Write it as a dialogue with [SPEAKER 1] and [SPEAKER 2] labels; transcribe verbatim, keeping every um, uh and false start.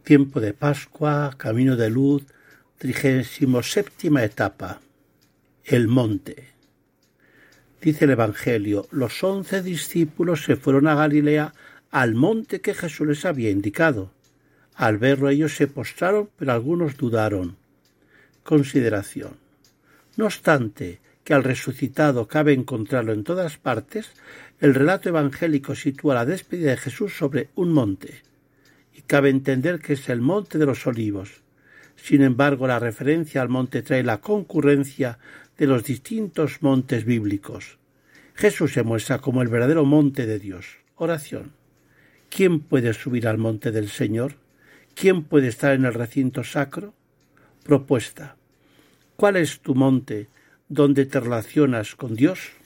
[SPEAKER 1] Tiempo de Pascua, Camino de Luz, trigésimo séptima etapa. El monte. Dice el Evangelio, los once discípulos se fueron a Galilea al monte que Jesús les había indicado. Al verlo ellos se postraron, pero algunos dudaron. Consideración. No obstante que al resucitado cabe encontrarlo en todas partes, el relato evangélico sitúa la despedida de Jesús sobre un monte, y cabe entender que es el monte de los Olivos. Sin embargo, la referencia al monte trae la concurrencia de los distintos montes bíblicos. Jesús se muestra como el verdadero monte de Dios. Oración. ¿Quién puede subir al monte del Señor? ¿Quién puede estar en el recinto sacro? Propuesta. ¿Cuál es tu monte donde te relacionas con Dios?